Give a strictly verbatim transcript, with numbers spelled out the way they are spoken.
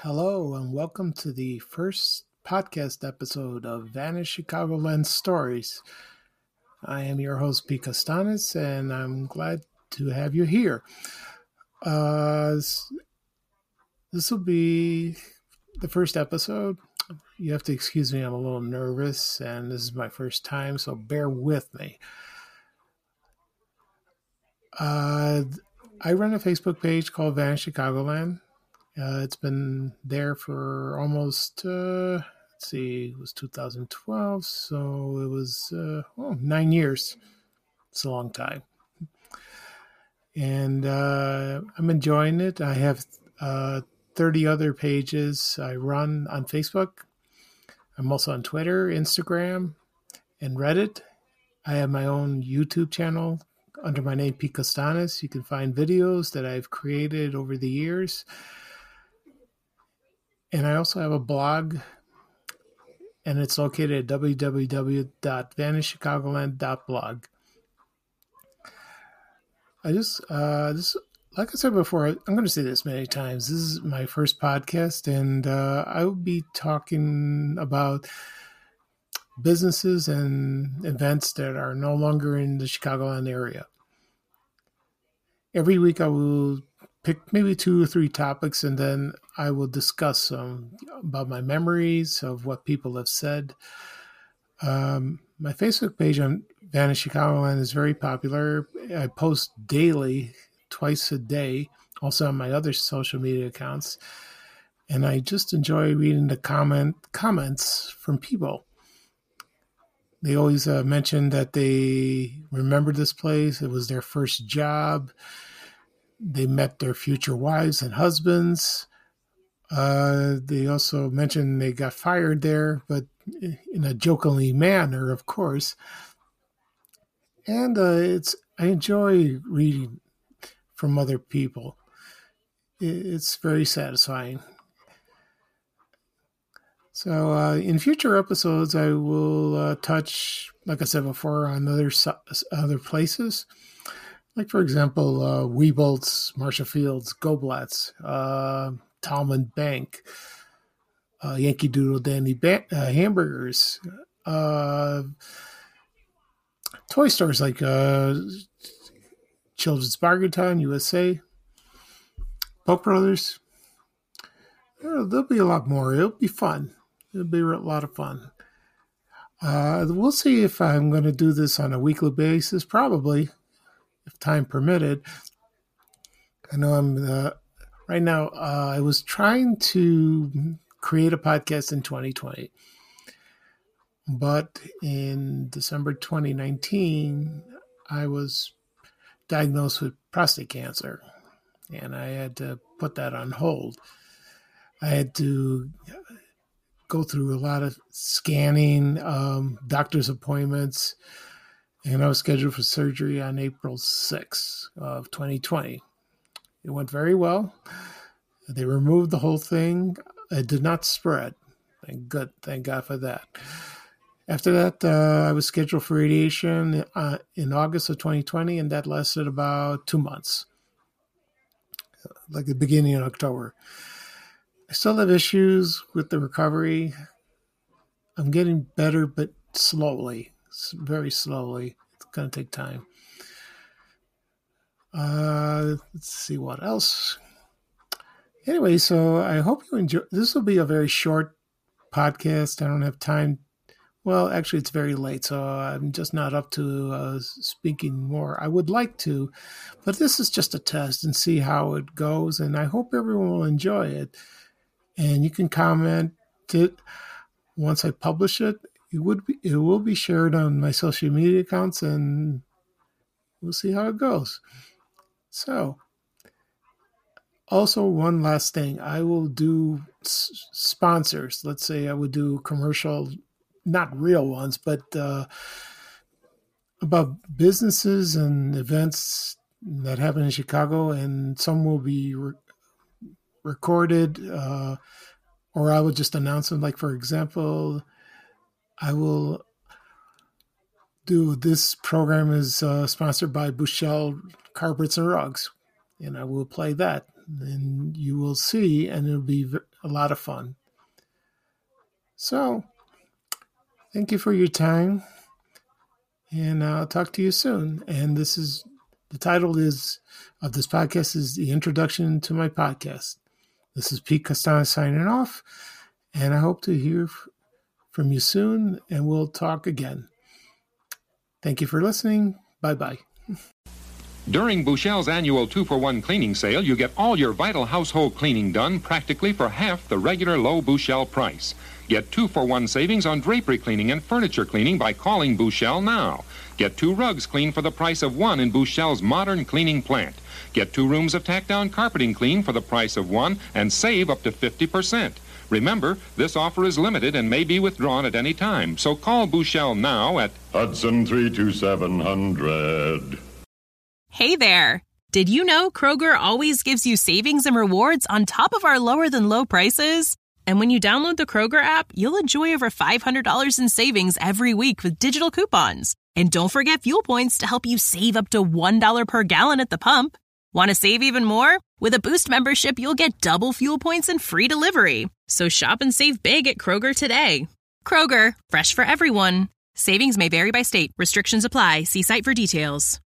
Hello, and welcome to the first podcast episode of Vanished Chicagoland Stories. I am your host, Pete Costanis, and I'm glad to have you here. Uh, this will be the first episode. You have to excuse me, I'm a little nervous, and this is my first time, so bear with me. Uh, I run a Facebook page called Vanished Chicagoland. Uh, it's been there for almost, uh, let's see, it was two thousand twelve, so it was uh, oh, nine years. It's a long time. And uh, I'm enjoying it. I have uh, thirty other pages I run on Facebook. I'm also on Twitter, Instagram, and Reddit. I have my own YouTube channel under my name, Pete Costanis. You can find videos that I've created over the years. And I also have a blog, and it's located at w w w dot vanished chicagoland dot blog. I just, uh, this, like I said before, I'm going to say this many times. This is my first podcast, and uh, I will be talking about businesses and events that are no longer in the Chicagoland area. Every week I will pick maybe two or three topics, and then I will discuss um, about my memories of what people have said. Um, my Facebook page on Vanished Chicagoland is very popular. I post daily, twice a day, also on my other social media accounts. And I just enjoy reading the comment comments from people. They always uh, mention that they remember this place. It was their first job. They met their future wives and husbands. Uh, they also mentioned they got fired there, but in a jokingly manner, of course. And uh, it's I enjoy reading from other people. It's very satisfying. So uh, in future episodes, I will uh, touch, like I said before, on other other places. Like, for example, uh, Weebolt's, Marshall Fields, Goblatz, uh, Talman Bank, uh, Yankee Doodle Dandy ba- uh, Hamburgers, uh, toy stores like uh, Children's Bargain Town, U S A, Polk Brothers. Uh, there'll be a lot more. It'll be fun. It'll be a lot of fun. Uh, we'll see if I'm going to do this on a weekly basis, probably, if time permitted. I know I'm uh, right now. Uh, I was trying to create a podcast in twenty twenty, but in December twenty nineteen, I was diagnosed with prostate cancer, and I had to put that on hold. I had to go through a lot of scanning, um, doctor's appointments, and I was scheduled for surgery on April sixth of twenty twenty. It went very well. They removed the whole thing. It did not spread. Thank good. Thank God for that. After that, uh, I was scheduled for radiation uh, in August of twenty twenty, and that lasted about two months, like the beginning of October. I still have issues with the recovery. I'm getting better, but slowly, very slowly. It's going to take time. Uh, let's see what else. Anyway, so I hope you enjoy. This will be a very short podcast. I don't have time. Well, actually, it's very late, so I'm just not up to uh, speaking more. I would like to, but this is just a test and see how it goes, and I hope everyone will enjoy it. And you can comment it once I publish it. It would be, it will be shared on my social media accounts, and we'll see how it goes. So, also one last thing, I will do s- sponsors. Let's say I would do commercial, not real ones, but uh, about businesses and events that happen in Chicago, and some will be re- recorded, uh, or I will just announce them. Like, for example, I will do this program is uh, sponsored by Bushell Carpets and Rugs, and I will play that, and you will see, and it'll be a lot of fun. So, thank you for your time, and I'll talk to you soon. And this is, the title is, of this podcast is The Introduction to My Podcast. This is Pete Castana signing off, and I hope to hear from you soon, and we'll talk again. Thank you for listening. Bye-bye. During Bouchel's annual two for one cleaning sale, you get all your vital household cleaning done practically for half the regular low Bouchel price. Get two for one savings on drapery cleaning and furniture cleaning by calling Bouchel now. Get two rugs clean for the price of one in Bouchel's modern cleaning plant. Get two rooms of tack-down carpeting clean for the price of one and save up to fifty percent. Remember, this offer is limited and may be withdrawn at any time, so call Bouchel now at Hudson three two seven hundred. Hey there! Did you know Kroger always gives you savings and rewards on top of our lower-than-low prices? And when you download the Kroger app, you'll enjoy over five hundred dollars in savings every week with digital coupons. And don't forget fuel points to help you save up to one dollar per gallon at the pump. Want to save even more? With a Boost membership, you'll get double fuel points and free delivery. So shop and save big at Kroger today. Kroger, fresh for everyone. Savings may vary by state. Restrictions apply. See site for details.